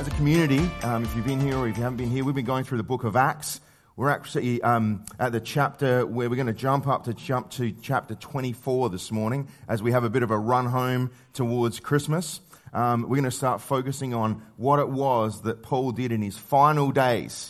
As a community, if you've been here or if you haven't been here, we've been going through the book of Acts. We're actually at the chapter where we're going to jump to chapter 24 this morning as we have a bit of a run home towards Christmas. We're going to start focusing on what it was that Paul did in his final days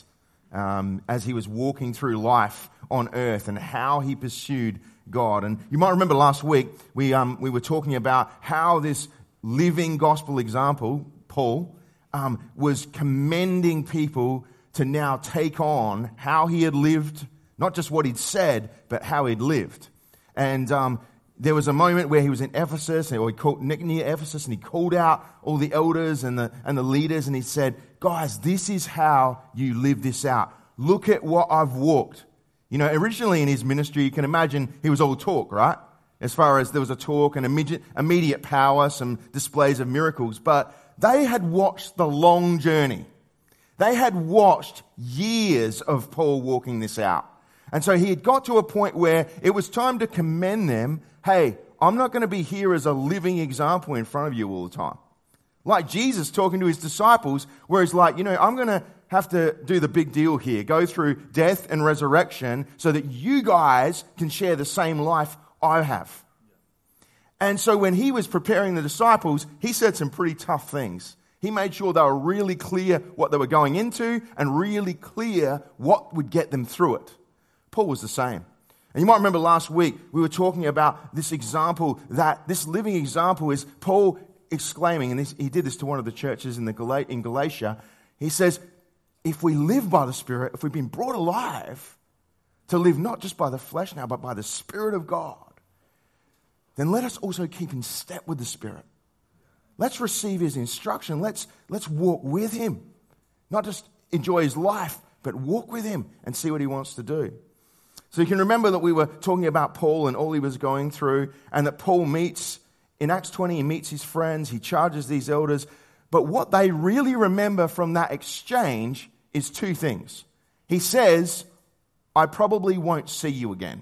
as he was walking through life on earth and how he pursued God. And you might remember last week we were talking about how this living gospel example, Paul, was commending people to now take on how he had lived, not just what he'd said, but how he'd lived. And there was a moment where he was in Ephesus, or near Ephesus, and he called out all the elders and the leaders, and he said, guys, this is how you live this out. Look at what I've walked. You know, originally in his ministry, you can imagine he was all talk, right? As far as there was a talk and immediate power, some displays of miracles, but they had watched the long journey. They had watched years of Paul walking this out. And so he had got to a point where it was time to commend them. Hey, I'm not going to be here as a living example in front of you all the time. Like Jesus talking to his disciples, where he's like, I'm going to have to do the big deal here, go through death and resurrection so that you guys can share the same life I have. And so when he was preparing the disciples, he said some pretty tough things. He made sure they were really clear what they were going into and really clear what would get them through it. Paul was the same. And you might remember last week we were talking about this example, that this living example is Paul exclaiming, and he did this to one of the churches in Galatia. He says, if we live by the Spirit, if we've been brought alive to live not just by the flesh now, but by the Spirit of God, then let us also keep in step with the Spirit. Let's receive his instruction. Let's walk with him. Not just enjoy his life, but walk with him and see what he wants to do. So you can remember that we were talking about Paul and all he was going through, and that Paul meets, in Acts 20, he meets his friends, he charges these elders. But what they really remember from that exchange is two things. He says, I probably won't see you again.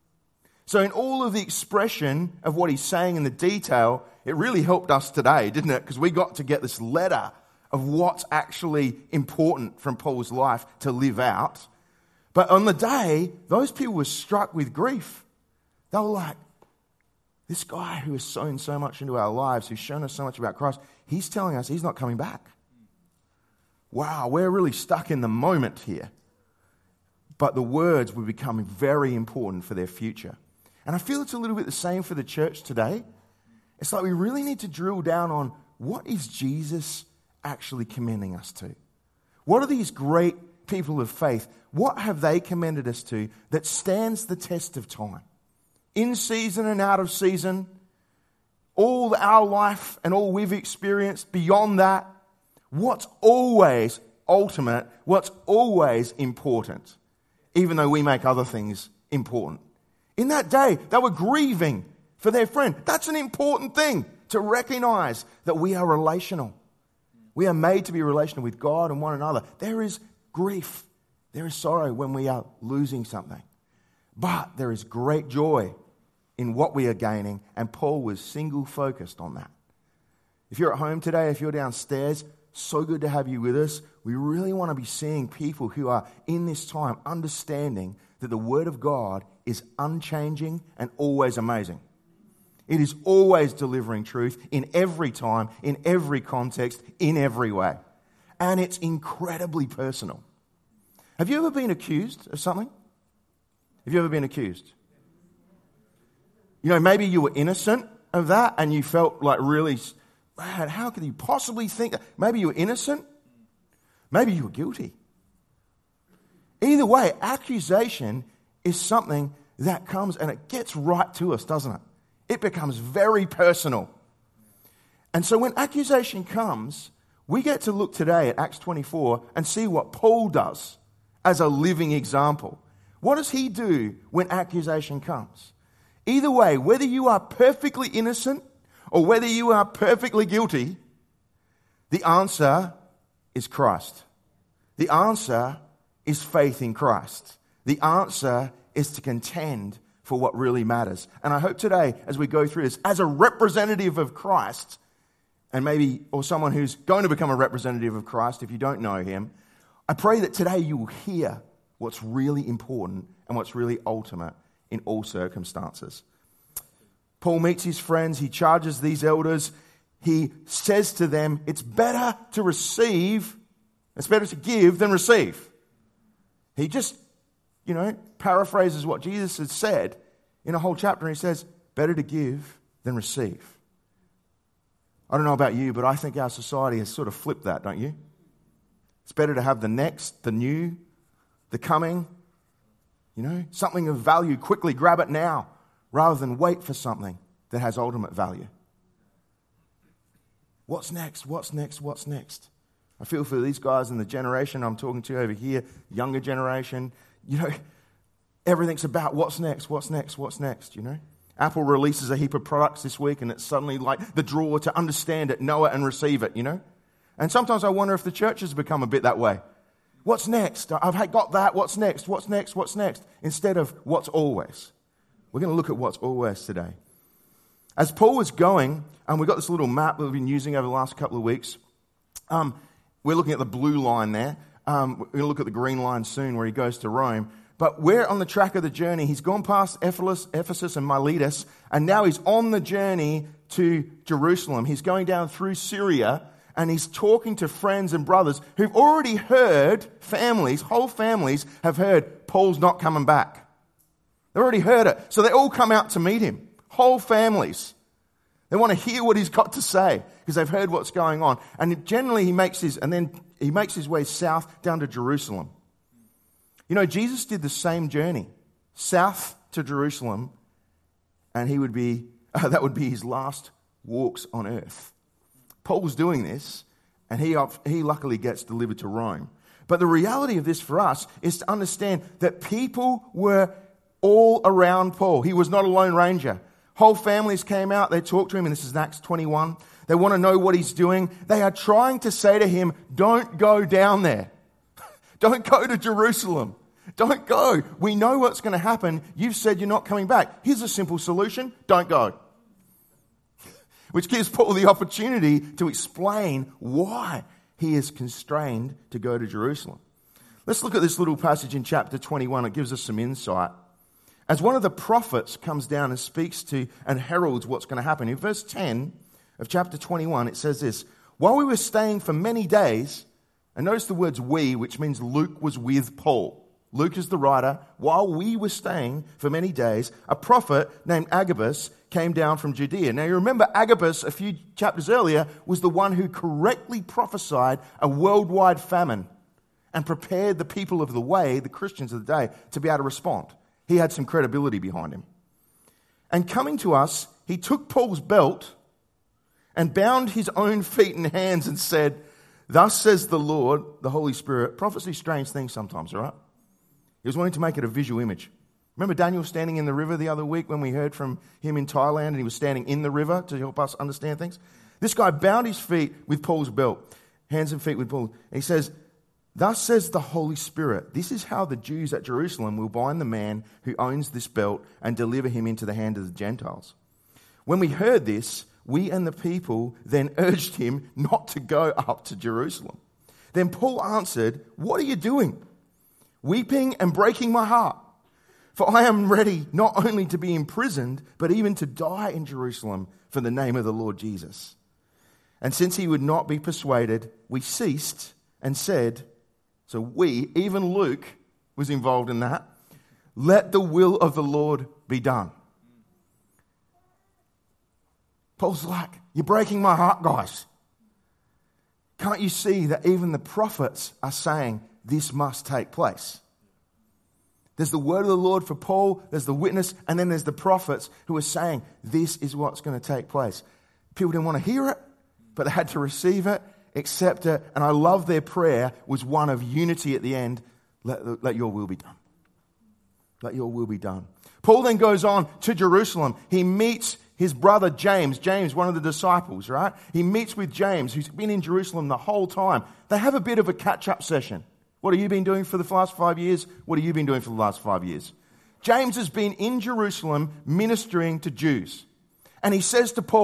So in all of the expression of what he's saying in the detail, it really helped us today, didn't it? Because we got to get this letter of what's actually important from Paul's life to live out. But on the day, those people were struck with grief. They were like, this guy who has sown so much into our lives, who's shown us so much about Christ, he's telling us he's not coming back. Wow, we're really stuck in the moment here. But the words were becoming very important for their future. And I feel it's a little bit the same for the church today. It's like we really need to drill down on what is Jesus actually commending us to? What are these great people of faith? What have they commended us to that stands the test of time? In season and out of season, all our life and all we've experienced beyond that, what's always ultimate, what's always important, even though we make other things important. In that day, they were grieving for their friend. That's an important thing, to recognize that we are relational. We are made to be relational with God and one another. There is grief. There is sorrow when we are losing something. But there is great joy in what we are gaining, and Paul was single-focused on that. If you're at home today, if you're downstairs, so good to have you with us. We really want to be seeing people who are in this time understanding that the Word of God is unchanging and always amazing. It is always delivering truth in every time, in every context, in every way. And it's incredibly personal. Have you ever been accused of something? Have you ever been accused? Maybe you were innocent of that and you felt like really, man, how could you possibly think that? Maybe you were innocent. Maybe you were guilty. Either way, accusation is something that comes and it gets right to us, doesn't it? It becomes very personal. And so when accusation comes, we get to look today at Acts 24 and see what Paul does as a living example. What does he do when accusation comes? Either way, whether you are perfectly innocent or whether you are perfectly guilty, the answer is Christ. The answer is faith in Christ. The answer is to contend for what really matters. And I hope today, as we go through this, as a representative of Christ, and maybe, or someone who's going to become a representative of Christ if you don't know him, I pray that today you will hear what's really important and what's really ultimate in all circumstances. Paul meets his friends, he charges these elders, he says to them, it's better to receive, it's better to give than receive. He just, paraphrases what Jesus had said in a whole chapter, and he says, better to give than receive. I don't know about you, but I think our society has sort of flipped that, don't you? It's better to have the next, the new, the coming, something of value, quickly grab it now, rather than wait for something that has ultimate value. What's next? What's next? What's next? I feel for these guys in the generation I'm talking to over here, younger generation, everything's about what's next, what's next, what's next, Apple releases a heap of products this week and it's suddenly like the draw to understand it, know it and receive it, And sometimes I wonder if the church has become a bit that way. What's next? I've got that, what's next, what's next, what's next? Instead of what's always. We're going to look at what's always today. As Paul was going, and we've got this little map that we've been using over the last couple of weeks. We're looking at the blue line there. We're going to look at the green line soon where he goes to Rome. But we're on the track of the journey. He's gone past Ephesus and Miletus, and now he's on the journey to Jerusalem. He's going down through Syria, and he's talking to friends and brothers who've already heard, whole families have heard Paul's not coming back. They've already heard it. So they all come out to meet him. Whole families. They want to hear what he's got to say because they've heard what's going on. And generally he makes his way south down to Jerusalem. Jesus did the same journey, south to Jerusalem, and that would be his last walks on earth. Paul's doing this, and he luckily gets delivered to Rome. But the reality of this for us is to understand that people were all around Paul. He was not a lone ranger. Whole families came out, they talked to him, and this is Acts 21. They want to know what he's doing. They are trying to say to him, don't go down there. Don't go to Jerusalem. Don't go. We know what's going to happen. You've said you're not coming back. Here's a simple solution. Don't go. Which gives Paul the opportunity to explain why he is constrained to go to Jerusalem. Let's look at this little passage in chapter 21. It gives us some insight. As one of the prophets comes down and speaks to and heralds what's going to happen. In verse 10 of chapter 21, it says this, while we were staying for many days, and notice the words we, which means Luke was with Paul. Luke is the writer. While we were staying for many days, a prophet named Agabus came down from Judea. Now you remember Agabus, a few chapters earlier, was the one who correctly prophesied a worldwide famine and prepared the people of the way, the Christians of the day, to be able to respond. He had some credibility behind him. And coming to us, he took Paul's belt and bound his own feet and hands and said, thus says the Lord, the Holy Spirit. Prophecy's strange things sometimes, all right? He was wanting to make it a visual image. Remember Daniel standing in the river the other week when we heard from him in Thailand and he was standing in the river to help us understand things? This guy bound his feet with Paul's belt, hands and feet with Paul. And he says, thus says the Holy Spirit, this is how the Jews at Jerusalem will bind the man who owns this belt and deliver him into the hand of the Gentiles. When we heard this, we and the people then urged him not to go up to Jerusalem. Then Paul answered, what are you doing? Weeping and breaking my heart. For I am ready not only to be imprisoned, but even to die in Jerusalem for the name of the Lord Jesus. And since he would not be persuaded, we ceased and said, so we, even Luke was involved in that, let the will of the Lord be done. Paul's like, you're breaking my heart, guys. Can't you see that even the prophets are saying this must take place? There's the word of the Lord for Paul, there's the witness, and then there's the prophets who are saying this is what's going to take place. People didn't want to hear it, but they had to receive it, accept it, and I love their prayer was one of unity at the end. Let your will be done. Let your will be done. Paul then goes on to Jerusalem. He meets his brother James, one of the disciples, right? He meets with James, who's been in Jerusalem the whole time. They have a bit of a catch-up session. What have you been doing for the last 5 years? What have you been doing for the last 5 years? James has been in Jerusalem ministering to Jews. And he says to Paul,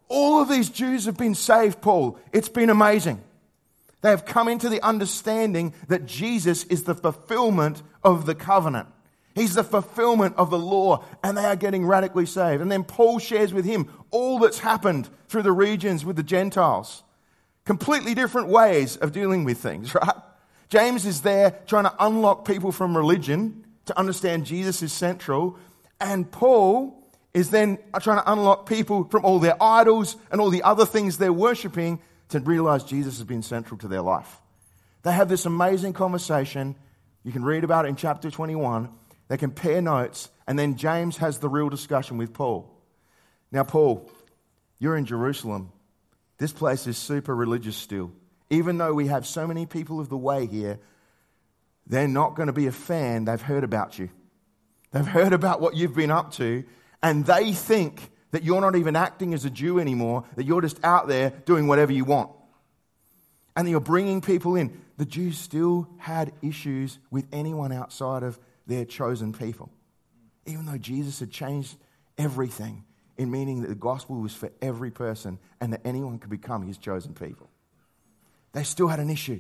All of these Jews have been saved, Paul. It's been amazing. They have come into the understanding that Jesus is the fulfillment of the covenant. He's the fulfillment of the law, and they are getting radically saved. And then Paul shares with him all that's happened through the regions with the Gentiles. Completely different ways of dealing with things, right? James is there trying to unlock people from religion to understand Jesus is central. And Paul is then trying to unlock people from all their idols and all the other things they're worshipping to realize Jesus has been central to their life. They have this amazing conversation. You can read about it in chapter 21. They compare notes, and then James has the real discussion with Paul. Now, Paul, you're in Jerusalem. This place is super religious still. Even though we have so many people of the way here, they're not going to be a fan. They've heard about you. They've heard about what you've been up to, and they think that you're not even acting as a Jew anymore, that you're just out there doing whatever you want. And you're bringing people in. The Jews still had issues with anyone outside of their chosen people. Even though Jesus had changed everything, in meaning that the gospel was for every person and that anyone could become his chosen people. They still had an issue.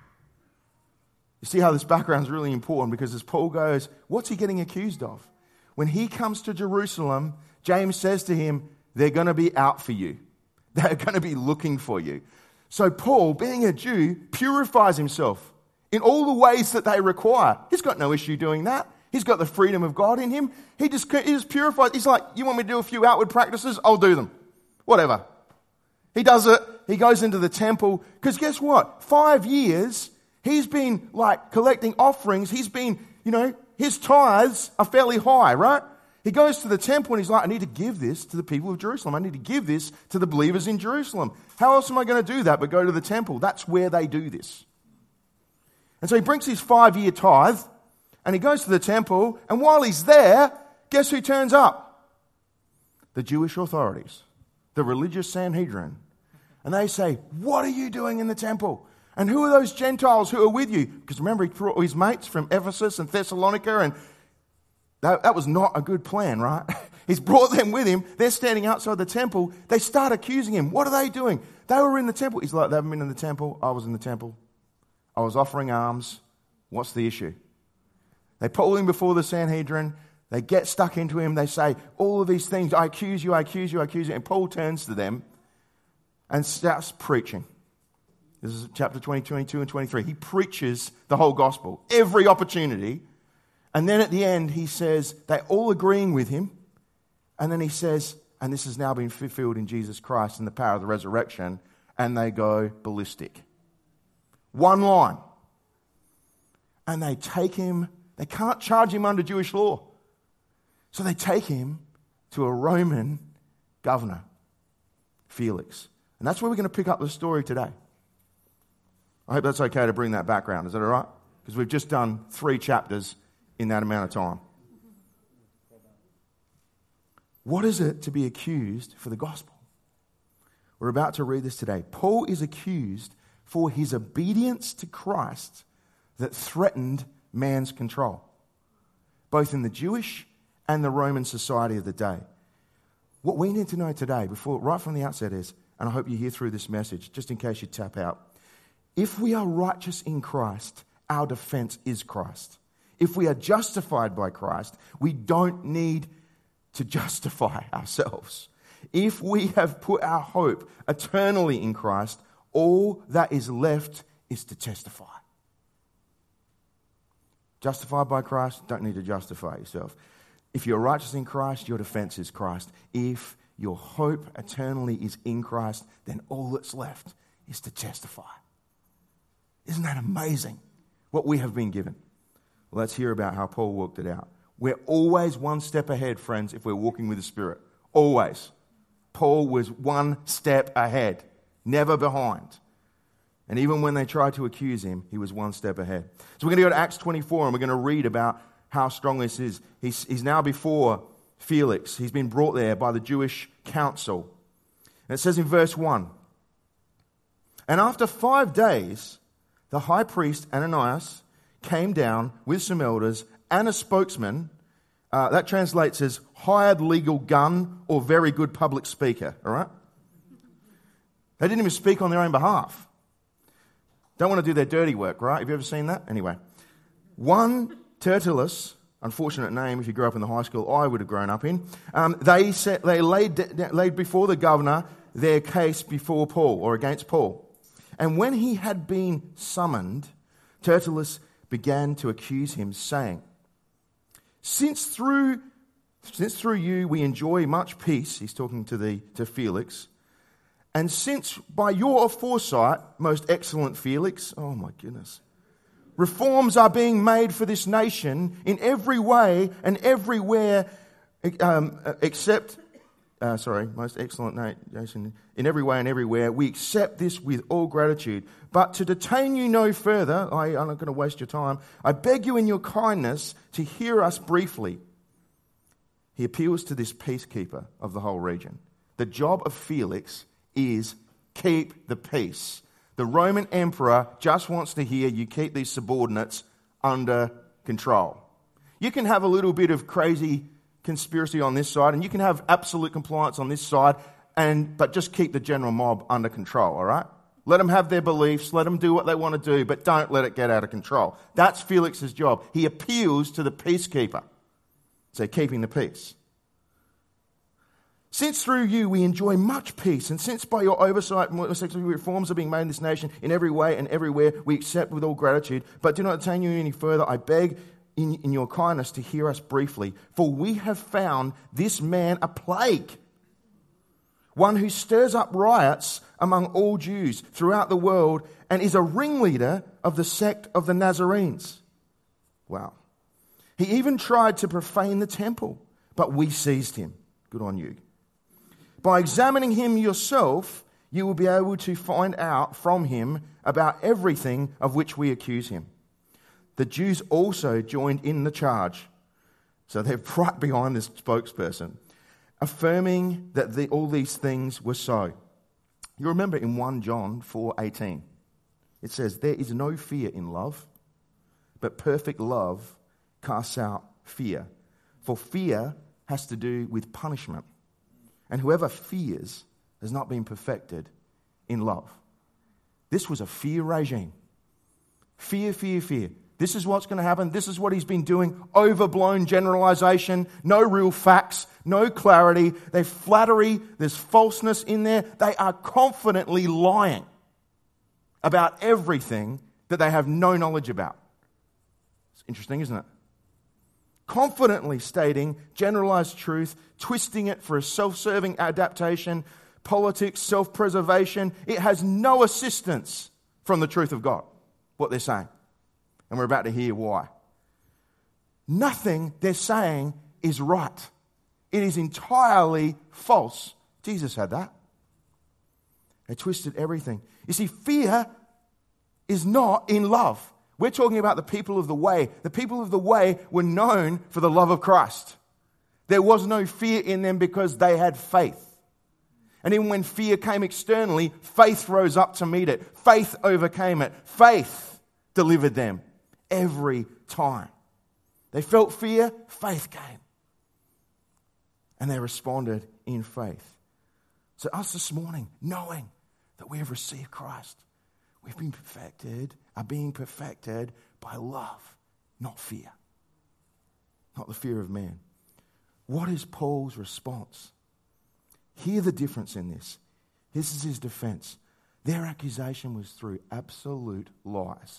You see how this background is really important, because as Paul goes, what's he getting accused of? When he comes to Jerusalem, James says to him, they're going to be out for you. They're going to be looking for you. So Paul, being a Jew, purifies himself in all the ways that they require. He's got no issue doing that. He's got the freedom of God in him. He just purifies. He's like, you want me to do a few outward practices? I'll do them. Whatever. He does it. He goes into the temple. Because guess what? 5 years, he's been like collecting offerings. He's been, his tithes are fairly high, right? He goes to the temple and he's like, I need to give this to the people of Jerusalem. I need to give this to the believers in Jerusalem. How else am I going to do that but go to the temple? That's where they do this. And so he brings his 5-year tithe and he goes to the temple. And while he's there, guess who turns up? The Jewish authorities, the religious Sanhedrin. And they say, what are you doing in the temple? And who are those Gentiles who are with you? Because remember, he brought his mates from Ephesus and Thessalonica, and that was not a good plan, right? He's brought them with him. They're standing outside the temple. They start accusing him. What are they doing? They were in the temple. He's like, they haven't been in the temple. I was in the temple. I was offering alms. What's the issue? They pull him before the Sanhedrin. They get stuck into him. They say, all of these things, I accuse you, I accuse you, I accuse you. And Paul turns to them and starts preaching. This is chapter 20, 22, and 23. He preaches the whole gospel, every opportunity. And then at the end, he says, they're all agreeing with him. And then he says, and this has now been fulfilled in Jesus Christ and the power of the resurrection. And they go ballistic. One line. And they take him. They can't charge him under Jewish law. So they take him to a Roman governor, Felix. And that's where we're going to pick up the story today. I hope that's okay to bring that background. Is that all right? Because we've just done 3 chapters in that amount of time. What is it to be accused for the gospel? We're about to read this today. Paul is accused for his obedience to Christ that threatened man's control, both in the Jewish and the Roman society of the day. What we need to know today, right from the outset is, and I hope you hear through this message, just in case you tap out, if we are righteous in Christ, our defense is Christ. If we are justified by Christ, we don't need to justify ourselves. If we have put our hope eternally in Christ, all that is left is to testify. Justified by Christ, don't need to justify yourself. If you're righteous in Christ, your defense is Christ. If your hope eternally is in Christ, then all that's left is to testify. Isn't that amazing, what we have been given? Well, let's hear about how Paul worked it out. We're always one step ahead, friends, if we're walking with the Spirit. Always. Paul was one step ahead, never behind. And even when they tried to accuse him, he was one step ahead. So we're going to go to Acts 24, and we're going to read about how strong this is. He's now before Felix. He's been brought there by the Jewish council. And it says in verse 1, and after 5 days, the high priest Ananias came down with some elders and a spokesman. That translates as hired legal gun or very good public speaker, all right? They didn't even speak on their own behalf. Don't want to do their dirty work, right? Have you ever seen that? Anyway, one Tertullus, unfortunate name if you grew up in the high school I would have grown up in, they laid before the governor their case before Paul, or against Paul. And when he had been summoned, Tertullus began to accuse him, saying, Since through you we enjoy much peace, he's talking to Felix, and since by your foresight, most excellent Felix, oh my goodness, reforms are being made for this nation in every way and everywhere, most excellent nation, in every way and everywhere, we accept this with all gratitude. But to detain you no further, I'm not going to waste your time, I beg you in your kindness to hear us briefly. He appeals to this peacekeeper of the whole region. The job of Felix is keep the peace. The Roman emperor just wants to hear you keep these subordinates under control. You can have a little bit of crazy conspiracy on this side, and you can have absolute compliance on this side, but just keep the general mob under control, all right? Let them have their beliefs, let them do what they want to do, but don't let it get out of control. That's Felix's job. He appeals to the peacekeeper. So keeping the peace. Since through you we enjoy much peace, and since by your oversight reforms are being made in this nation in every way and everywhere, we accept with all gratitude, but do not detain you any further. I beg in your kindness to hear us briefly, for we have found this man a plague, one who stirs up riots among all Jews throughout the world and is a ringleader of the sect of the Nazarenes. Wow. He even tried to profane the temple, but we seized him. Good on you. By examining him yourself, you will be able to find out from him about everything of which we accuse him. The Jews also joined in the charge, so they're right behind this spokesperson, affirming that all these things were so. You remember in 1 John 4:18, it says, there is no fear in love, but perfect love casts out fear. For fear has to do with punishment. And whoever fears has not been perfected in love. This was a fear regime. Fear, fear, fear. This is what's going to happen. This is what he's been doing. Overblown generalization. No real facts. No clarity. There's flattery. There's falseness in there. They are confidently lying about everything that they have no knowledge about. It's interesting, isn't it? Confidently stating generalized truth, twisting it for a self-serving adaptation, politics, self-preservation. It has no assistance from the truth of God, what they're saying. And we're about to hear why. Nothing they're saying is right. It is entirely false. Jesus had that. They twisted everything. You see, fear is not in love. We're talking about the people of the way. The people of the way were known for the love of Christ. There was no fear in them because they had faith. And even when fear came externally, faith rose up to meet it. Faith overcame it. Faith delivered them every time. They felt fear, faith came. And they responded in faith. So us this morning, knowing that we have received Christ, we've been perfected, are being perfected by love, not fear. Not the fear of man. What is Paul's response? Hear the difference in this. This is his defense. Their accusation was through absolute lies.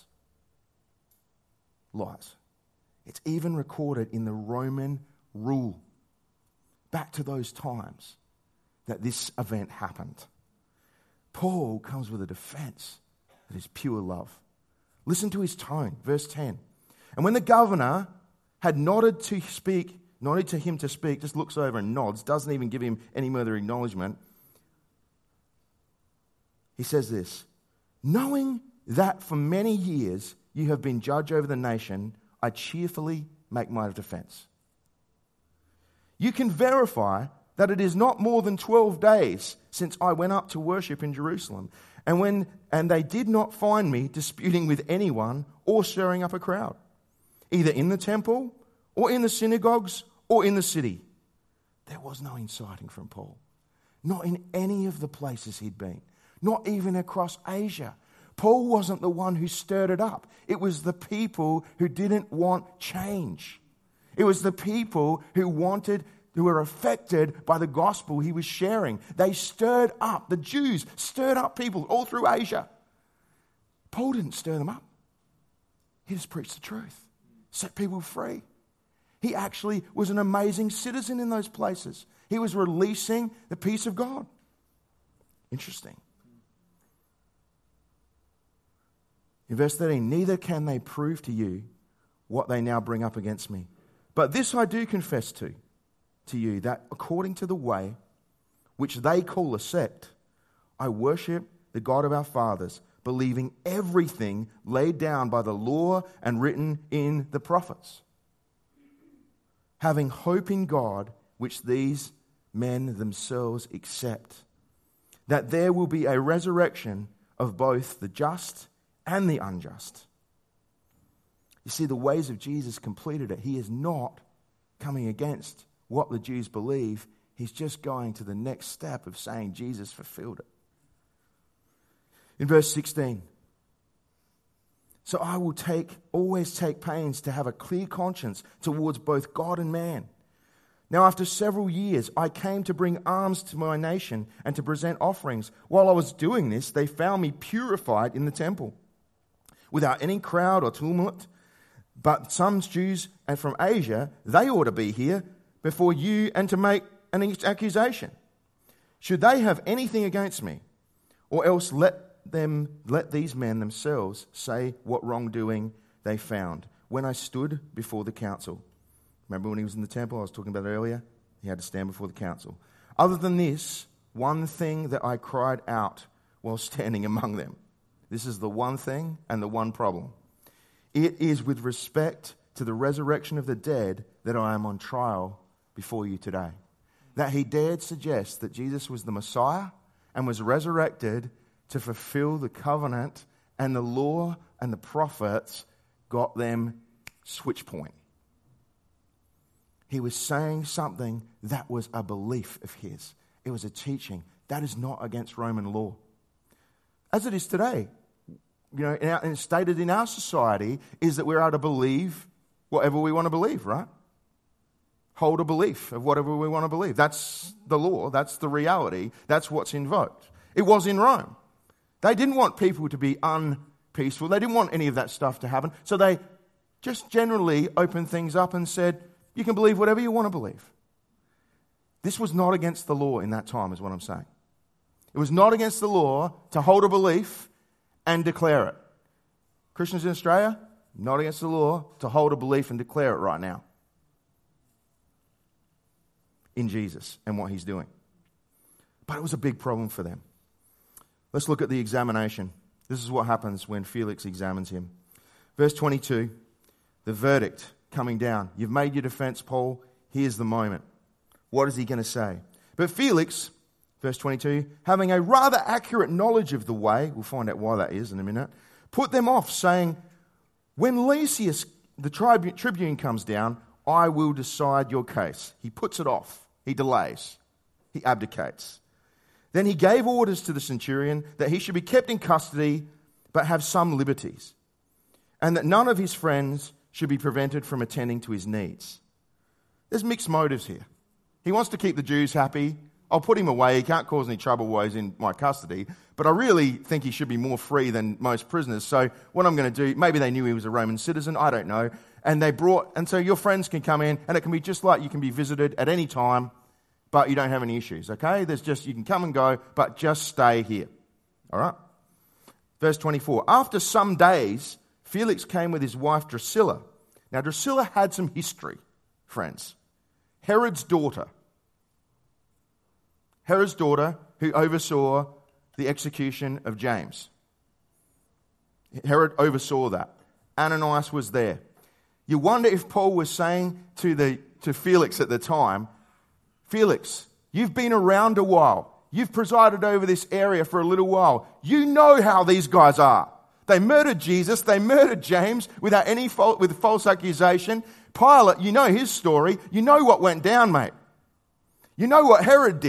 Lies. It's even recorded in the Roman rule, back to those times that this event happened. Paul comes with a defense that is pure love. Listen to his tone, verse 10. And when the governor had nodded to him to speak, just looks over and nods, doesn't even give him any further acknowledgement, he says this, knowing that for many years you have been judge over the nation, I cheerfully make my defense. You can verify that it is not more than 12 days since I went up to worship in Jerusalem, and they did not find me disputing with anyone or stirring up a crowd, either in the temple or in the synagogues or in the city. There was no inciting from Paul, not in any of the places he'd been, not even across Asia. Paul wasn't the one who stirred it up. It was the people who didn't want change. It was the people who were affected by the gospel he was sharing. They stirred up, the Jews stirred up people all through Asia. Paul didn't stir them up. He just preached the truth, set people free. He actually was an amazing citizen in those places. He was releasing the peace of God. Interesting. In verse 13, neither can they prove to you what they now bring up against me. But this I do confess to you, that according to the way which they call a sect, I worship the God of our fathers, believing everything laid down by the law and written in the prophets, having hope in God, which these men themselves accept, that there will be a resurrection of both the just and the unjust. You see, the ways of Jesus completed it. He is not coming against what the Jews believe. He's just going to the next step of saying Jesus fulfilled it. In verse 16, so I will always take pains to have a clear conscience towards both God and man. Now after several years, I came to bring alms to my nation and to present offerings. While I was doing this, they found me purified in the temple, without any crowd or tumult. But some Jews and from Asia, they ought to be here before you and to make an accusation. Should they have anything against me, or else let these men themselves say what wrongdoing they found when I stood before the council. Remember when he was in the temple? I was talking about it earlier. He had to stand before the council. Other than this, one thing that I cried out while standing among them. This is the one thing and the one problem. It is with respect to the resurrection of the dead that I am on trial before you today. That he dared suggest that Jesus was the Messiah and was resurrected to fulfill the covenant, and the law and the prophets got them switch point. He was saying something that was a belief of his. It was a teaching. That is not against Roman law. As it is today, and stated in our society, is that we're able to believe whatever we want to believe, right? Hold a belief of whatever we want to believe. That's the law. That's the reality. That's what's invoked. It was in Rome. They didn't want people to be unpeaceful. They didn't want any of that stuff to happen. So they just generally opened things up and said, you can believe whatever you want to believe. This was not against the law in that time, is what I'm saying. It was not against the law to hold a belief and declare it. Christians in Australia, not against the law to hold a belief and declare it right now. In Jesus and what he's doing. But it was a big problem for them. Let's look at the examination. This is what happens when Felix examines him. Verse 22, the verdict coming down. You've made your defense, Paul. Here's the moment. What is he going to say? But Felix, verse 22, having a rather accurate knowledge of the way, we'll find out why that is in a minute, put them off, saying, when Lysias, the tribune, comes down, I will decide your case. He puts it off. He delays. He abdicates. Then he gave orders to the centurion that he should be kept in custody, but have some liberties, and that none of his friends should be prevented from attending to his needs. There's mixed motives here. He wants to keep the Jews happy. I'll put him away. He can't cause any trouble while he's in my custody. But I really think he should be more free than most prisoners. So what I'm going to do, maybe they knew he was a Roman citizen. I don't know. And so your friends can come in, and it can be just like you can be visited at any time, but you don't have any issues, okay? You can come and go, but just stay here. All right? Verse 24. After some days, Felix came with his wife Drusilla. Now, Drusilla had some history, friends. Herod's daughter who oversaw the execution of James. Herod oversaw that. Ananias was there. You wonder if Paul was saying to Felix at the time, Felix, you've been around a while. You've presided over this area for a little while. You know how these guys are. They murdered Jesus. They murdered James without any fault, with false accusation. Pilate, you know his story. You know what went down, mate. You know what Herod did.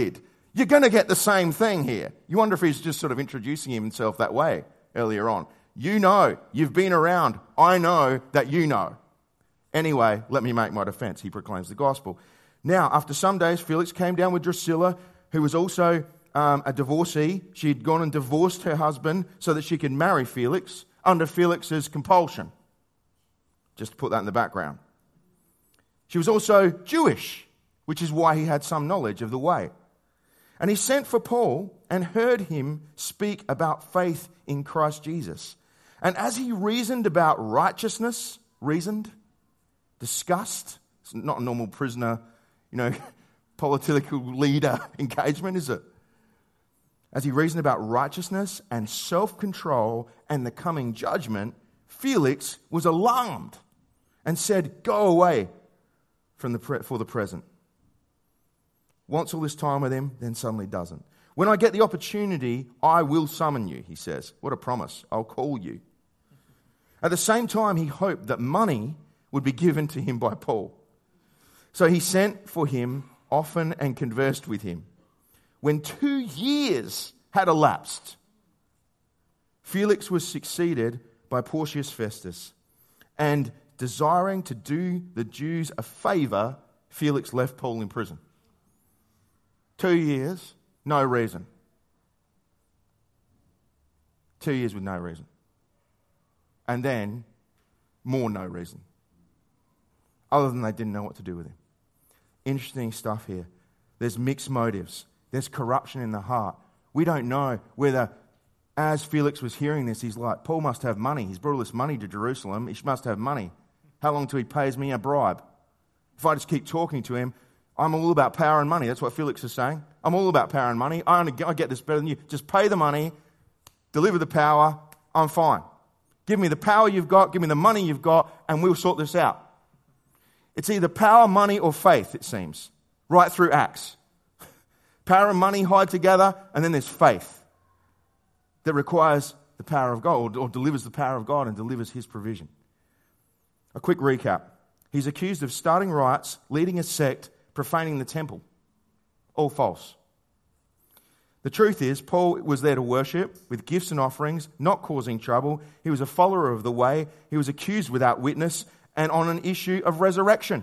You're going to get the same thing here. You wonder if he's just sort of introducing himself that way earlier on. You know, you've been around. I know that you know. Anyway, let me make my defense. He proclaims the gospel. Now, after some days, Felix came down with Drusilla, who was also a divorcee. She had gone and divorced her husband so that she could marry Felix under Felix's compulsion. Just to put that in the background. She was also Jewish, which is why he had some knowledge of the way. And he sent for Paul and heard him speak about faith in Christ Jesus. And as he reasoned about righteousness, discussed, it's not a normal prisoner, political leader engagement, is it? As he reasoned about righteousness and self-control and the coming judgment, Felix was alarmed and said, "Go away for the present." Wants all this time with him, then suddenly doesn't. "When I get the opportunity, I will summon you," he says. What a promise. I'll call you. At the same time, he hoped that money would be given to him by Paul. So he sent for him often and conversed with him. When 2 years had elapsed, Felix was succeeded by Porcius Festus, and desiring to do the Jews a favor, Felix left Paul in prison. 2 years, no reason. 2 years with no reason. And then, more no reason. Other than they didn't know what to do with him. Interesting stuff here. There's mixed motives. There's corruption in the heart. We don't know whether, as Felix was hearing this, he's like, Paul must have money. He's brought all this money to Jerusalem. He must have money. How long till he pays me a bribe? If I just keep talking to him, I'm all about power and money. That's what Felix is saying. I'm all about power and money. I get this better than you. Just pay the money, deliver the power, I'm fine. Give me the power you've got, give me the money you've got, and we'll sort this out. It's either power, money, or faith, it seems, right through Acts. Power and money hide together, and then there's faith that requires the power of God, or delivers the power of God and delivers his provision. A quick recap. He's accused of starting riots, leading a sect, profaning the temple. All false. The truth is, Paul was there to worship with gifts and offerings, not causing trouble. He was a follower of the way. He was accused without witness and on an issue of resurrection.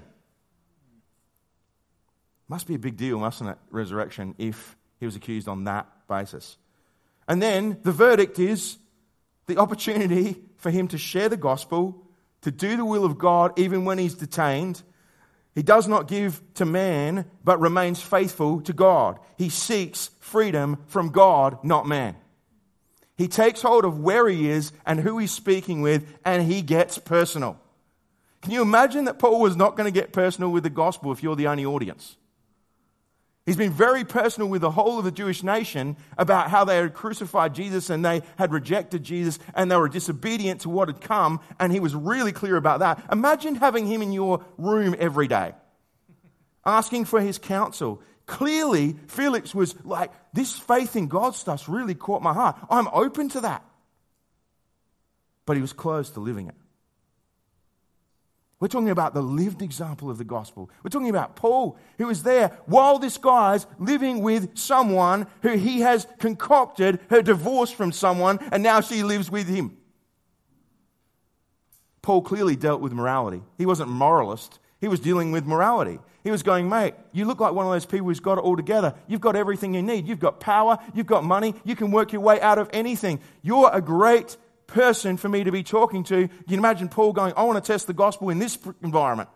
Must be a big deal, mustn't it, resurrection, if he was accused on that basis. And then the verdict is the opportunity for him to share the gospel, to do the will of God even when he's detained. He does not give to man, but remains faithful to God. He seeks freedom from God, not man. He takes hold of where he is and who he's speaking with, and he gets personal. Can you imagine that Paul was not going to get personal with the gospel if you're the only audience? He's been very personal with the whole of the Jewish nation about how they had crucified Jesus and they had rejected Jesus and they were disobedient to what had come, and he was really clear about that. Imagine having him in your room every day, asking for his counsel. Clearly, Felix was like, this faith in God stuff's really caught my heart. I'm open to that. But he was closed to living it. We're talking about the lived example of the gospel. We're talking about Paul, who was there while this guy's living with someone who he has concocted her divorce from someone, and now she lives with him. Paul clearly dealt with morality. He wasn't a moralist. He was dealing with morality. He was going, mate, you look like one of those people who's got it all together. You've got everything you need. You've got power. You've got money. You can work your way out of anything. You're a great person for me to be talking to. You can imagine Paul going, I want to test the gospel in this environment.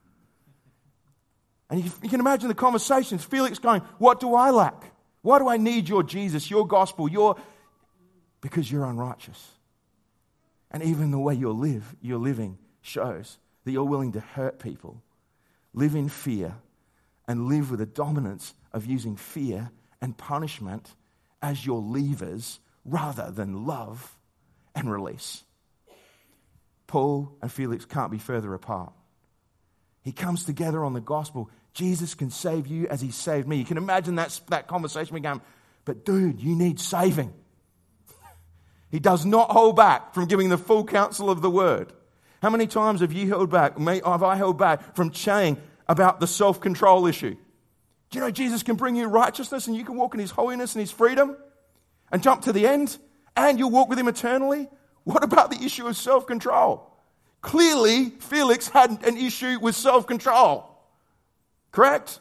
And you can imagine the conversations. Felix going, what do I lack? Why do I need your Jesus, your gospel, because you're unrighteous. And even the way you're living shows that you're willing to hurt people, live in fear, and live with a dominance of using fear and punishment as your levers rather than love and release. Paul and Felix can't be further apart. He comes together on the gospel. Jesus can save you as he saved me. You can imagine that conversation began, but dude, you need saving. He does not hold back from giving the full counsel of the word. How many times have you held back? Have I held back from saying about the self-control issue? Do you know Jesus can bring you righteousness and you can walk in his holiness and his freedom and jump to the end and you'll walk with him eternally? What about the issue of self-control? Clearly, Felix had an issue with self-control. Correct?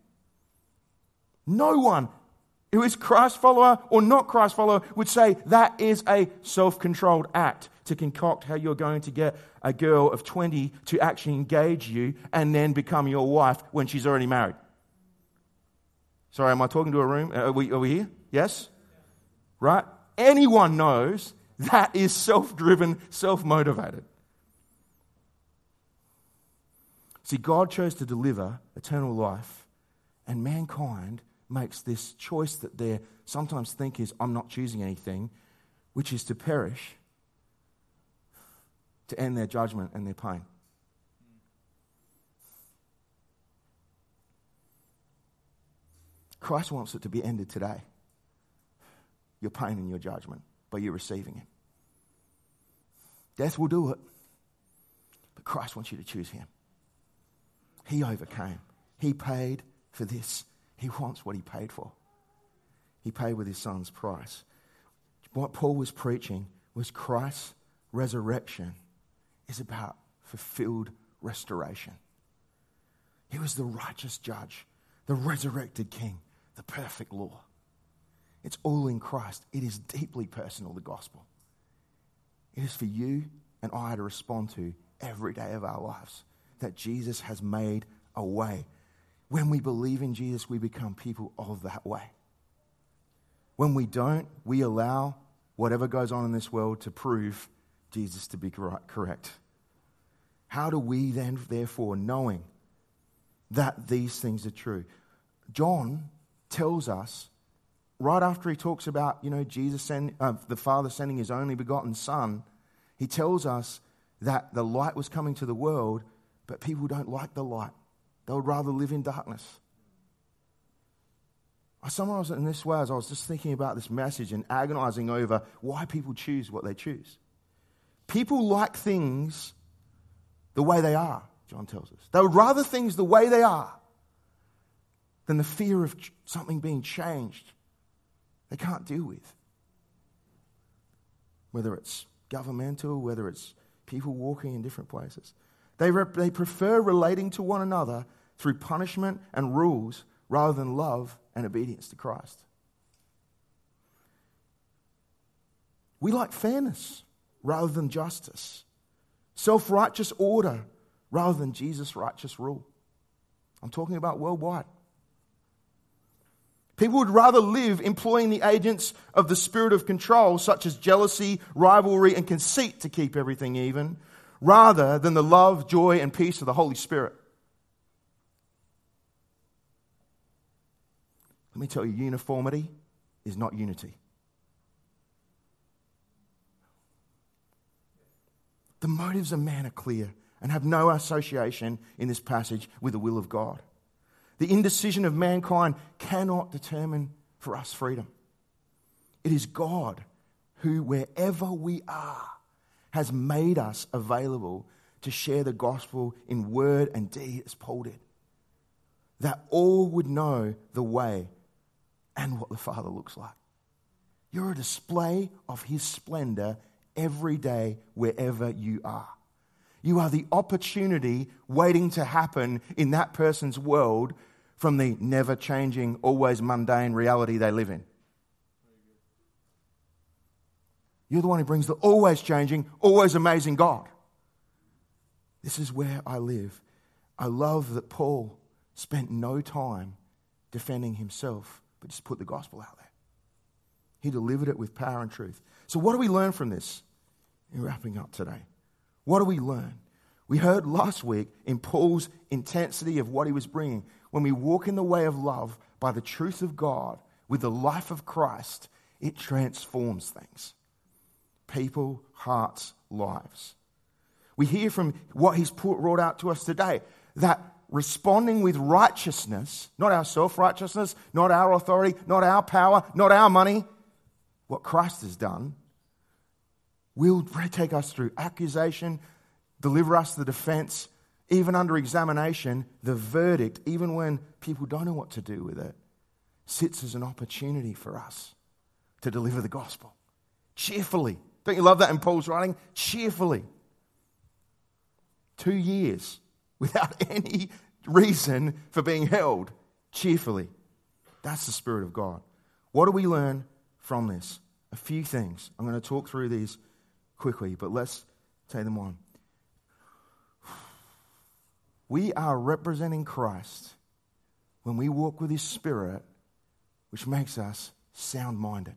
No one who is Christ follower or not Christ follower would say that is a self-controlled act to concoct how you're going to get a girl of 20 to actually engage you and then become your wife when she's already married. Sorry, am I talking to a room? Are we here? Yes? Right? Anyone knows that is self-driven, self-motivated. See, God chose to deliver eternal life, and mankind makes this choice that they sometimes think is, I'm not choosing anything, which is to perish, to end their judgment and their pain. Christ wants it to be ended today. Your pain and your judgment by you receiving him. Death will do it, but Christ wants you to choose him. He overcame. He paid for this. He wants what he paid for. He paid with his son's price. What Paul was preaching was Christ's resurrection is about fulfilled restoration. He was the righteous judge, the resurrected king, the perfect law. It's all in Christ. It is deeply personal, the gospel. It is for you and I to respond to every day of our lives, that Jesus has made a way. When we believe in Jesus, we become people of that way. When we don't, we allow whatever goes on in this world to prove Jesus to be correct. How do we then, therefore, knowing that these things are true? John tells us, right after he talks about, Jesus the Father sending his only begotten Son, he tells us that the light was coming to the world, but people don't like the light. They would rather live in darkness. I summarise it in this way as I was just thinking about this message and agonizing over why people choose what they choose. People like things the way they are, John tells us. They would rather things the way they are than the fear of something being changed they can't deal with. Whether it's governmental, whether it's people walking in different places. They prefer relating to one another through punishment and rules rather than love and obedience to Christ. We like fairness rather than justice. Self-righteous order rather than Jesus' righteous rule. I'm talking about worldwide. People would rather live employing the agents of the spirit of control, such as jealousy, rivalry, and conceit to keep everything even, rather than the love, joy, and peace of the Holy Spirit. Let me tell you, uniformity is not unity. The motives of man are clear and have no association in this passage with the will of God. The indecision of mankind cannot determine for us freedom. It is God who, wherever we are, has made us available to share the gospel in word and deed as Paul did. That all would know the way and what the Father looks like. You're a display of his splendor every day wherever you are. You are the opportunity waiting to happen in that person's world from the never-changing, always mundane reality they live in. You're the one who brings the always changing, always amazing God. This is where I live. I love that Paul spent no time defending himself, but just put the gospel out there. He delivered it with power and truth. So what do we learn from this in wrapping up today? What do we learn? We heard last week in Paul's intensity of what he was bringing. When we walk in the way of love by the truth of God with the life of Christ, it transforms things. People, hearts, lives. We hear from what he's brought out to us today, that responding with righteousness, not our self-righteousness, not our authority, not our power, not our money, what Christ has done, will take us through accusation, deliver us the defense, Even under examination, the verdict, even when people don't know what to do with it, sits as an opportunity for us to deliver the gospel cheerfully. Don't you love that in Paul's writing? Cheerfully. 2 years without any reason for being held, cheerfully. That's the Spirit of God. What do we learn from this? A few things. I'm going to talk through these quickly, but let's take them on. We are representing Christ when we walk with His Spirit, which makes us sound-minded.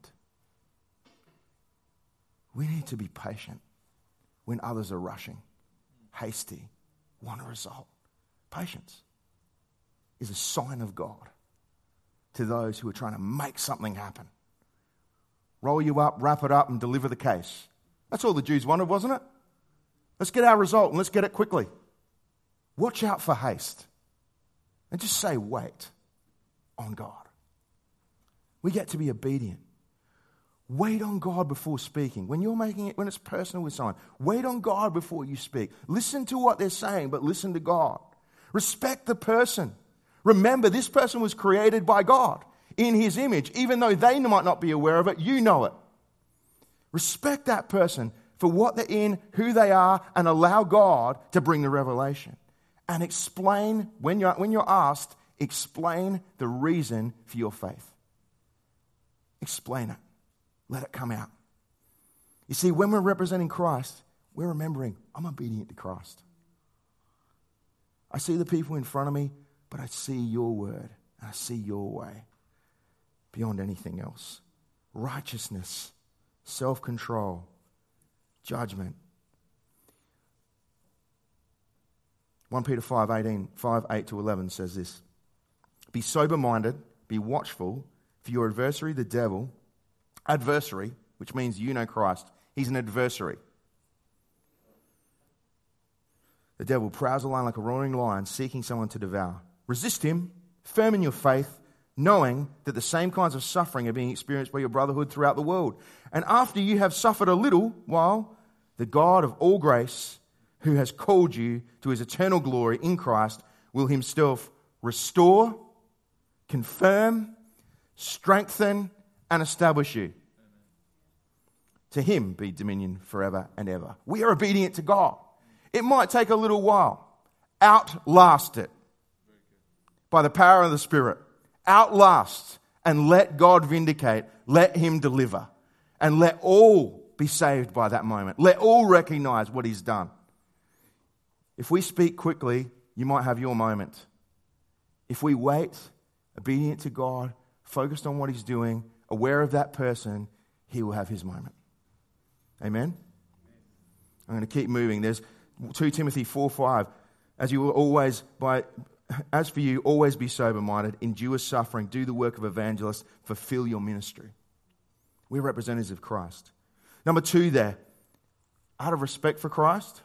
We need to be patient when others are rushing, hasty, want a result. Patience is a sign of God to those who are trying to make something happen. Roll you up, wrap it up, and deliver the case. That's all the Jews wanted, wasn't it? Let's get our result and let's get it quickly. Watch out for haste. And just say, wait on God. We get to be obedient. Wait on God before speaking. When you're making it, when it's personal with someone, wait on God before you speak. Listen to what they're saying, but listen to God. Respect the person. Remember, this person was created by God in His image. Even though they might not be aware of it, you know it. Respect that person for what they're in, who they are, and allow God to bring the revelation. And explain, when you're asked, explain the reason for your faith. Explain it. Let it come out. You see, when we're representing Christ, we're remembering, I'm obedient to Christ. I see the people in front of me, but I see your word, and I see your way beyond anything else. Righteousness, self-control, judgment. 1 Peter 5:8-11 says this. Be sober-minded, be watchful, for your adversary, the devil, adversary, which means you know Christ, he's an adversary. The devil prowls along like a roaring lion, seeking someone to devour. Resist him, firm in your faith, knowing that the same kinds of suffering are being experienced by your brotherhood throughout the world. And after you have suffered a little while, the God of all grace, who has called you to His eternal glory in Christ, will Himself restore, confirm, strengthen, and establish you. Amen. To Him be dominion forever and ever. We are obedient to God. It might take a little while. Outlast it by the power of the Spirit. Outlast and let God vindicate. Let Him deliver. And let all be saved by that moment. Let all recognize what He's done. If we speak quickly, you might have your moment. If we wait, obedient to God, focused on what He's doing, aware of that person, He will have His moment. Amen? I'm going to keep moving. There's 2 Timothy 4:5. As for you, always be sober-minded, endure suffering, do the work of evangelist, fulfill your ministry. We're representatives of Christ. Number 2 there, out of respect for Christ,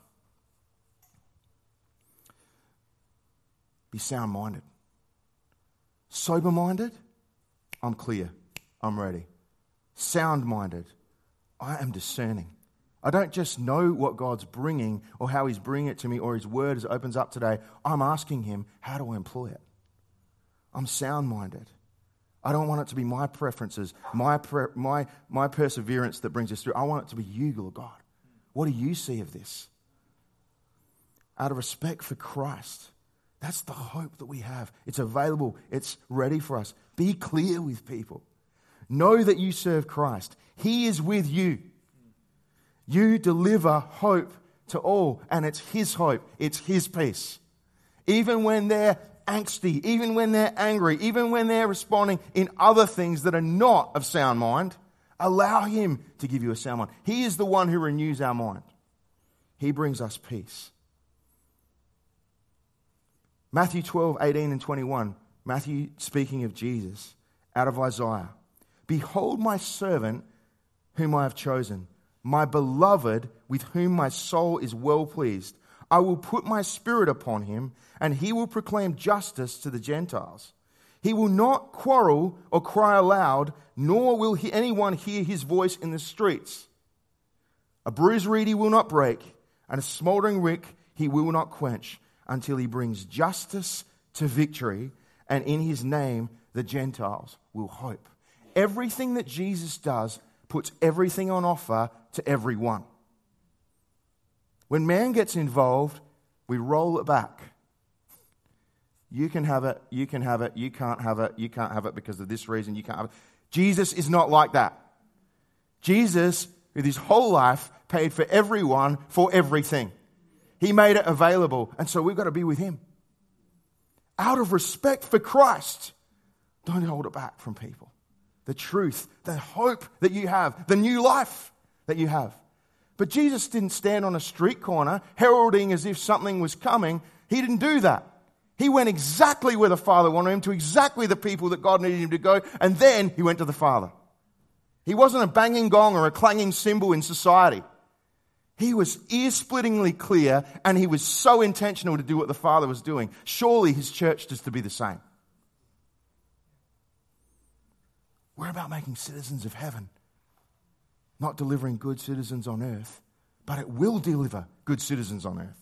be sound-minded. Sober-minded, I'm clear, I'm ready. Sound-minded, I am discerning. I don't just know what God's bringing or how He's bringing it to me or His word as it opens up today. I'm asking Him, how do I employ it? I'm sound-minded. I don't want it to be my preferences, my perseverance that brings us through. I want it to be you, Lord God. What do you see of this? Out of respect for Christ, that's the hope that we have. It's available. It's ready for us. Be clear with people. Know that you serve Christ. He is with you. You deliver hope to all, and it's His hope. It's His peace. Even when they're angsty, even when they're angry, even when they're responding in other things that are not of sound mind, allow Him to give you a sound mind. He is the one who renews our mind. He brings us peace. Matthew 12:18-21. Matthew speaking of Jesus out of Isaiah. Behold my servant whom I have chosen, my beloved with whom my soul is well pleased. I will put my spirit upon him, and he will proclaim justice to the Gentiles. He will not quarrel or cry aloud, nor will anyone hear his voice in the streets. A bruised reed he will not break, and a smouldering wick he will not quench, until he brings justice to victory, and in his name the Gentiles will hope. Everything that Jesus does puts everything on offer to everyone. When man gets involved, we roll it back. You can have it, you can have it, you can't have it, you can't have it because of this reason, you can't have it. Jesus is not like that. Jesus, with his whole life, paid for everyone for everything. He made it available, and so we've got to be with him. Out of respect for Christ, don't hold it back from people. The truth, the hope that you have, the new life that you have. But Jesus didn't stand on a street corner heralding as if something was coming. He didn't do that. He went exactly where the Father wanted him, to exactly the people that God needed him to go, and then he went to the Father. He wasn't a banging gong or a clanging cymbal in society. He was ear-splittingly clear, and he was so intentional to do what the Father was doing. Surely his church is to be the same. We're about making citizens of heaven, not delivering good citizens on earth, but it will deliver good citizens on earth.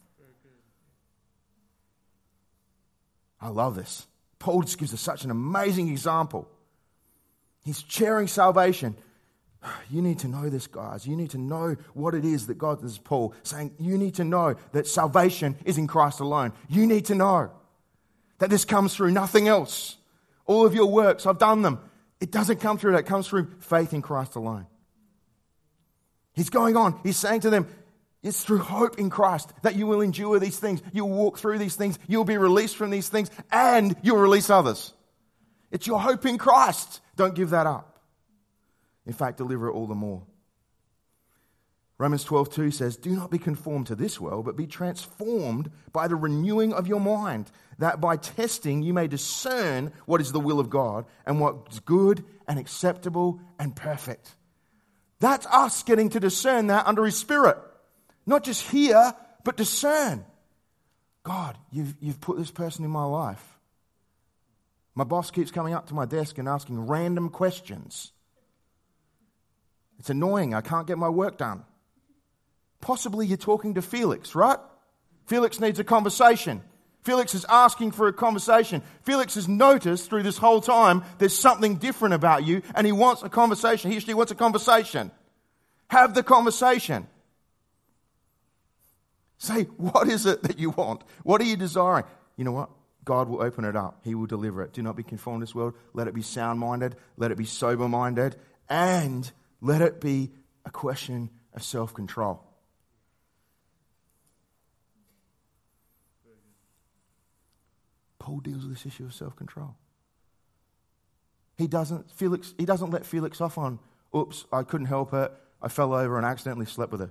I love this. Paul just gives us such an amazing example. He's sharing salvation. You need to know this, guys. You need to know what it is that God, this is Paul saying, you need to know that salvation is in Christ alone. You need to know that this comes through nothing else. All of your works, I've done them. It doesn't come through that. It comes through faith in Christ alone. He's going on. He's saying to them, it's through hope in Christ that you will endure these things. You'll walk through these things. You'll be released from these things, and you'll release others. It's your hope in Christ. Don't give that up. In fact, deliver it all the more. Romans 12:2 says, do not be conformed to this world, but be transformed by the renewing of your mind, that by testing you may discern what is the will of God and what is good and acceptable and perfect. That's us getting to discern that under his Spirit. Not just hear, but discern. God, you've put this person in my life. My boss keeps coming up to my desk and asking random questions. It's annoying. I can't get my work done. Possibly you're talking to Felix, right? Felix needs a conversation. Felix is asking for a conversation. Felix has noticed through this whole time there's something different about you, and he wants a conversation. He or she wants a conversation. Have the conversation. Say, what is it that you want? What are you desiring? You know what? God will open it up. He will deliver it. Do not be conformed to this world. Let it be sound-minded. Let it be sober-minded. And let it be a question of self-control. Paul deals with this issue of self-control. He doesn't let Felix off on, oops, I couldn't help it. I fell over and accidentally slept with her.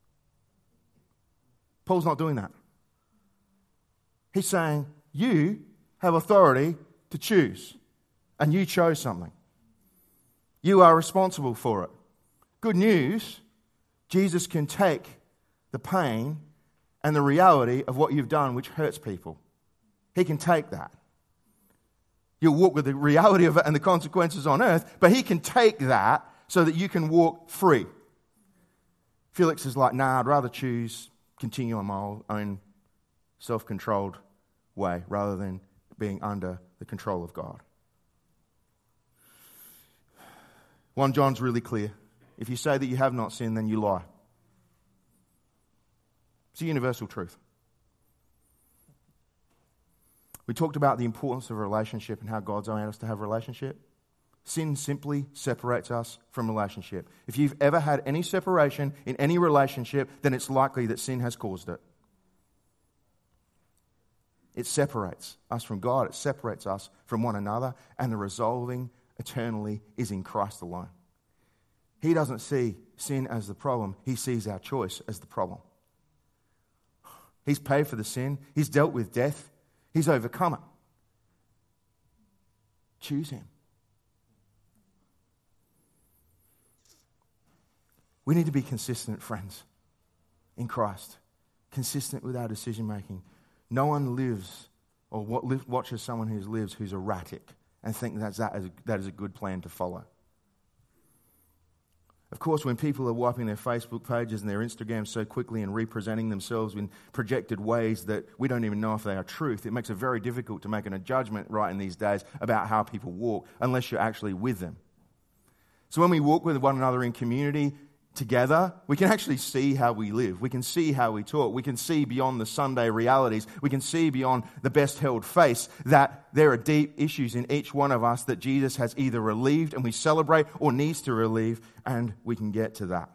Paul's not doing that. He's saying, you have authority to choose, and you chose something. You are responsible for it. Good news, Jesus can take the pain and the reality of what you've done, which hurts people. He can take that. You'll walk with the reality of it and the consequences on earth, but he can take that so that you can walk free. Felix is like, nah, I'd rather continue on my own self-controlled way rather than being under the control of God. 1 John's really clear. If you say that you have not sinned, then you lie. It's a universal truth. We talked about the importance of a relationship and how God's allowed us to have a relationship. Sin simply separates us from relationship. If you've ever had any separation in any relationship, then it's likely that sin has caused it. It separates us from God. It separates us from one another. And the resolving eternally is in Christ alone. He doesn't see sin as the problem. He sees our choice as the problem. He's paid for the sin. He's dealt with death. He's overcome it. Choose him. We need to be consistent, friends, in Christ. Consistent with our decision making. No one lives or watches someone who lives who's erratic and think that is a good plan to follow. Of course, when people are wiping their Facebook pages and their Instagrams so quickly and representing themselves in projected ways that we don't even know if they are truth, it makes it very difficult to make a judgment right in these days about how people walk unless you're actually with them. So when we walk with one another in community together, we can actually see how we live. We can see how we talk. We can see beyond the Sunday realities. We can see beyond the best held face that there are deep issues in each one of us that Jesus has either relieved and we celebrate or needs to relieve, and we can get to that.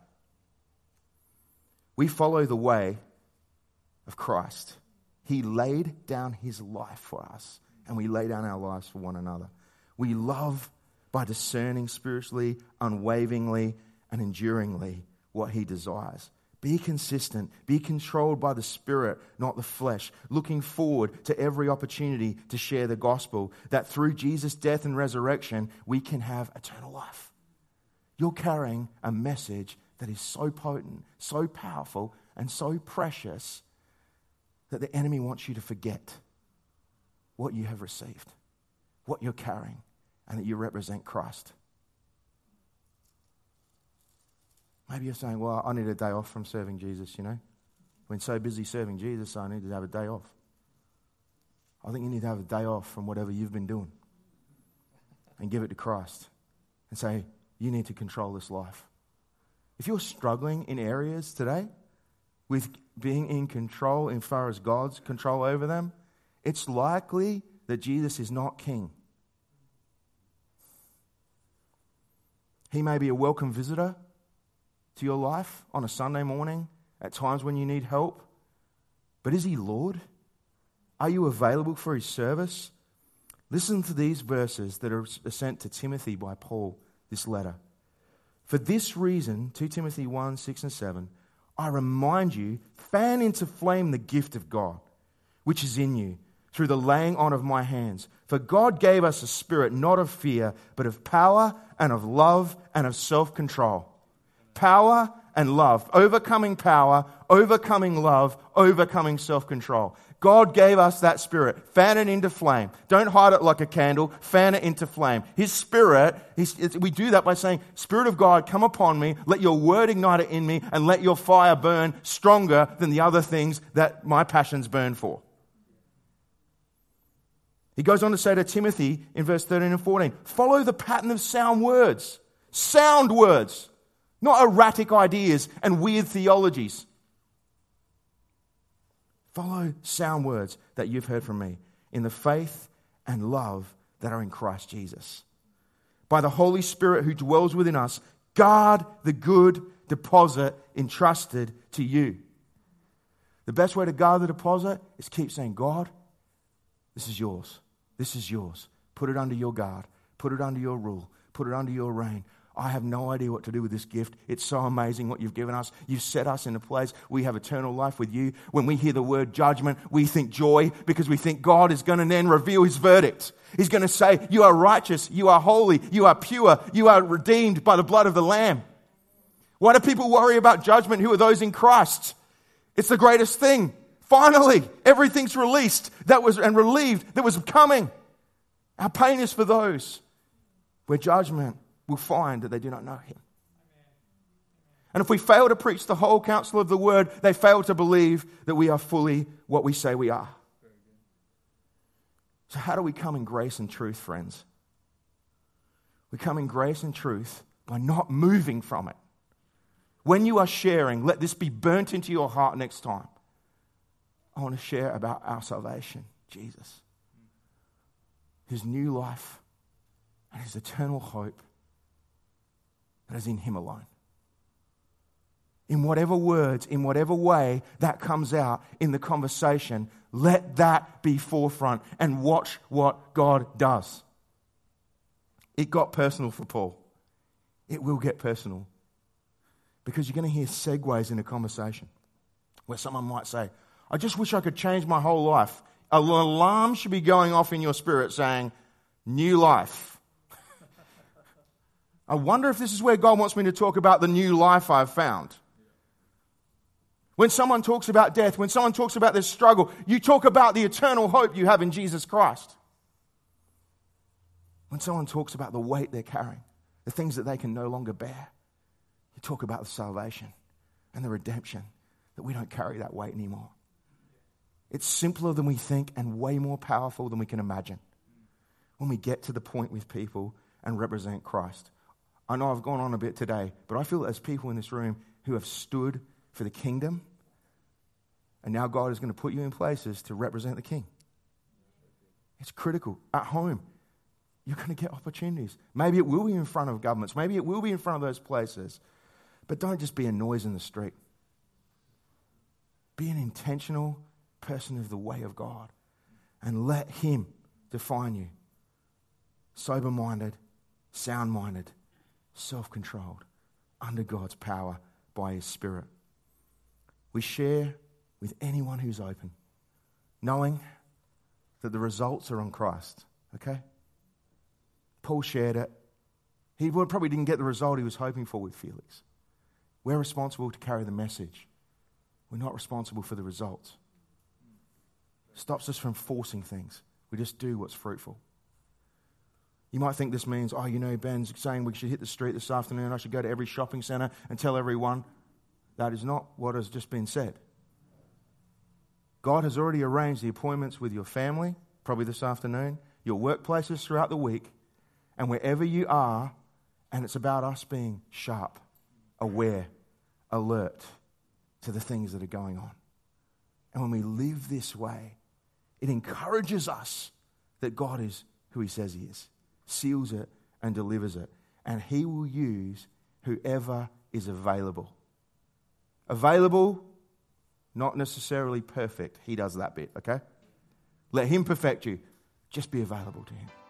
We follow the way of Christ. He laid down his life for us, and we lay down our lives for one another. We love by discerning spiritually, unwaveringly, and enduringly what he desires. Be consistent. Be controlled by the Spirit, not the flesh. Looking forward to every opportunity to share the gospel, that through Jesus' death and resurrection, we can have eternal life. You're carrying a message that is so potent, so powerful, and so precious that the enemy wants you to forget what you have received, what you're carrying, and that you represent Christ. Maybe you're saying, well, I need a day off from serving Jesus, you know. I've been so busy serving Jesus, so I need to have a day off. I think you need to have a day off from whatever you've been doing and give it to Christ and say, you need to control this life. If you're struggling in areas today with being in control as far as God's control over them, it's likely that Jesus is not king. He may be a welcome visitor to your life on a Sunday morning, at times when you need help. But is he Lord? Are you available for his service? Listen to these verses that are sent to Timothy by Paul, this letter. For this reason, 2 Timothy 1, 6 and 7, I remind you, fan into flame the gift of God, which is in you, through the laying on of my hands. For God gave us a spirit not of fear, but of power and of love and of self-control. Power and love. Overcoming power, overcoming love, overcoming self-control. God gave us that spirit. Fan it into flame. Don't hide it like a candle. Fan it into flame. His spirit, we do that by saying, Spirit of God, come upon me. Let your word ignite it in me and let your fire burn stronger than the other things that my passions burn for. He goes on to say to Timothy in verse 13 and 14, follow the pattern of sound words. Sound words. Not erratic ideas and weird theologies. Follow sound words that you've heard from me in the faith and love that are in Christ Jesus. By the Holy Spirit who dwells within us, guard the good deposit entrusted to you. The best way to guard the deposit is keep saying, God, this is yours. This is yours. Put it under your guard. Put it under your rule. Put it under your reign. I have no idea what to do with this gift. It's so amazing what you've given us. You've set us in a place we have eternal life with you. When we hear the word judgment, we think joy because we think God is going to then reveal his verdict. He's going to say, you are righteous, you are holy, you are pure, you are redeemed by the blood of the Lamb. Why do people worry about judgment who are those in Christ? It's the greatest thing. Finally, everything's released and relieved that was coming. Our pain is for those where judgment will find that they do not know him. And if we fail to preach the whole counsel of the word, they fail to believe that we are fully what we say we are. So how do we come in grace and truth, friends? We come in grace and truth by not moving from it. When you are sharing, let this be burnt into your heart next time. I want to share about our salvation, Jesus. His new life and his eternal hope that is in him alone. In whatever words, in whatever way that comes out in the conversation, let that be forefront and watch what God does. It got personal for Paul. It will get personal because you're going to hear segues in a conversation where someone might say, I just wish I could change my whole life. An alarm should be going off in your spirit saying, new life. I wonder if this is where God wants me to talk about the new life I've found. When someone talks about death, when someone talks about this struggle, you talk about the eternal hope you have in Jesus Christ. When someone talks about the weight they're carrying, the things that they can no longer bear, talk about the salvation and the redemption, that we don't carry that weight anymore. It's simpler than we think and way more powerful than we can imagine when we get to the point with people and represent Christ. I know I've gone on a bit today, but I feel there's people in this room who have stood for the kingdom, and now God is going to put you in places to represent the King. It's critical. At home, you're going to get opportunities. Maybe it will be in front of governments. Maybe it will be in front of those places. But don't just be a noise in the street. Be an intentional person of the way of God and let Him define you. Sober-minded, sound-minded, self-controlled, under God's power by His Spirit. We share with anyone who's open, knowing that the results are on Christ, okay? Paul shared it. He probably didn't get the result he was hoping for with Felix. We're responsible to carry the message. We're not responsible for the results. Stops us from forcing things. We just do what's fruitful. You might think this means, Ben's saying we should hit the street this afternoon, I should go to every shopping centre and tell everyone. That is not what has just been said. God has already arranged the appointments with your family, probably this afternoon, your workplaces throughout the week, and wherever you are, and it's about us being sharp, aware, alert to the things that are going on. And when we live this way, it encourages us that God is who He says He is, seals it and delivers it, and He will use whoever is available. Available, not necessarily perfect. He does that bit, okay? Let Him perfect you. Just be available to Him.